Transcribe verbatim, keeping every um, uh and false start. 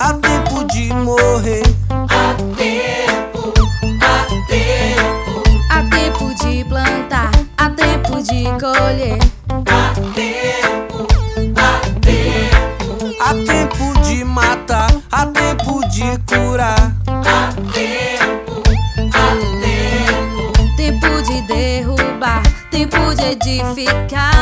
há tempo de morrer. Há tempo, há tempo. Há tempo de plantar, há tempo de colher. Há tempo, há tempo. Há tempo de matar, há tempo de curar. Há tempo, há tempo. Tempo de derrubar, tempo de edificar.